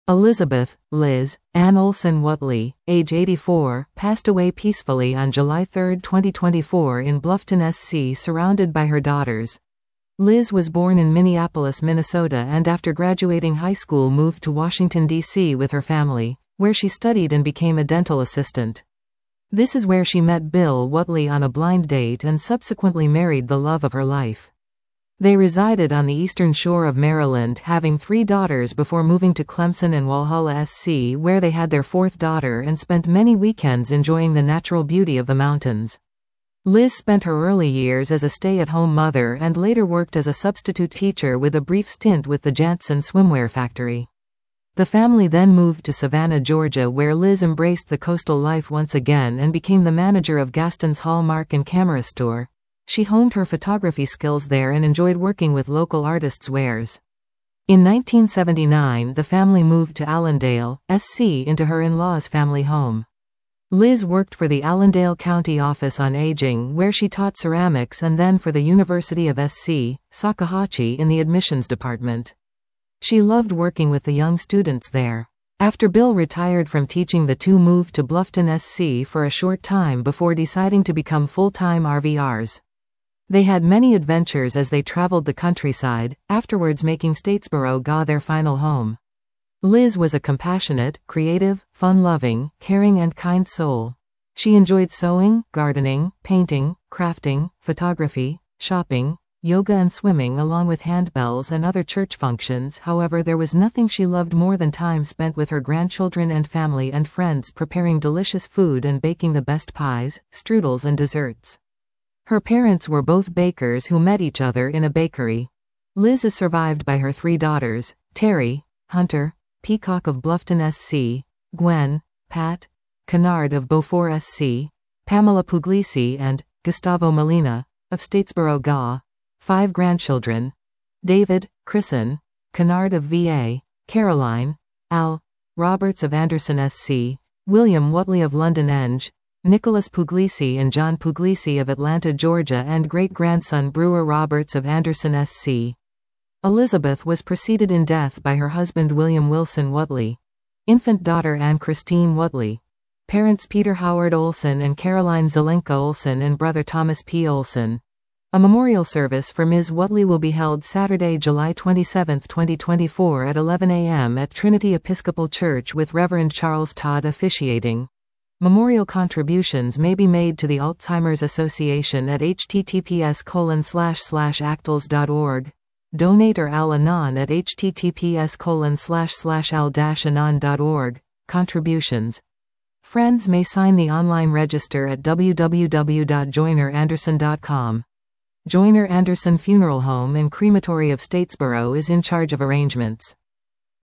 Elizabeth, Liz, Ann Olson Whatley, age 84, passed away peacefully on July 3, 2024 in Bluffton, SC, surrounded by her daughters. Liz was born in Minneapolis, Minnesota, and after graduating high school moved to Washington, D.C. with her family, where she studied and became a dental assistant. This is where she met Bill Whatley on a blind date and subsequently married the love of her life. They resided on the eastern shore of Maryland, having 3 daughters before moving to Clemson and Walhalla, SC, where they had their 4th daughter and spent many weekends enjoying the natural beauty of the mountains. Liz spent her early years as a stay-at-home mother and later worked as a substitute teacher with a brief stint with the Jantzen swimwear factory. The family then moved to Savannah, Georgia, where Liz embraced the coastal life once again and became the manager of Gaston's Hallmark and Camera Store. She honed her photography skills there and enjoyed working with local artists' wares. In 1979, the family moved to Allendale, SC, into her in-laws' family home. Liz worked for the Allendale County Office on Aging, where she taught ceramics, and then for the University of SC, Salkehatchie, in the admissions department. She loved working with the young students there. After Bill retired from teaching, the two moved to Bluffton, SC for a short time before deciding to become full-time RVRs. They had many adventures as they traveled the countryside, afterwards making Statesboro, GA their final home. Liz was a compassionate, creative, fun-loving, caring and kind soul. She enjoyed sewing, gardening, painting, crafting, photography, shopping, yoga and swimming, along with handbells and other church functions. However, there was nothing she loved more than time spent with her grandchildren and family and friends, preparing delicious food and baking the best pies, strudels and desserts. Her parents were both bakers who met each other in a bakery. Liz is survived by her 3 daughters, Terry, Hunter, Peacock of Bluffton, SC, Gwen, Pat, Kennard of Beaufort, SC, Pamela Puglisi and Gustavo Molina of Statesboro, GA. 5 grandchildren: David, Kristen, Kennard of VA, Caroline, Al, Roberts of Anderson, SC, William Whatley of London, Eng, Nicholas Puglisi and John Puglisi of Atlanta, Georgia, and great-grandson Brewer Roberts of Anderson, SC. Elizabeth was preceded in death by her husband William Wilson Whatley. Infant daughter Anne Christine Whatley. Parents Peter Howard Olson and Caroline Zelenka Olson and brother Thomas P. Olson. A memorial service for Ms. Whatley will be held Saturday, July 27, 2024 at 11 a.m. at Trinity Episcopal Church with Reverend Charles Todd officiating. Memorial contributions may be made to the Alzheimer's Association at https://actals.org. Donate or Al-Anon at https://al-anon.org. Contributions. Friends may sign the online register at www.joineranderson.com. Joiner Anderson Funeral Home and Crematory of Statesboro is in charge of arrangements.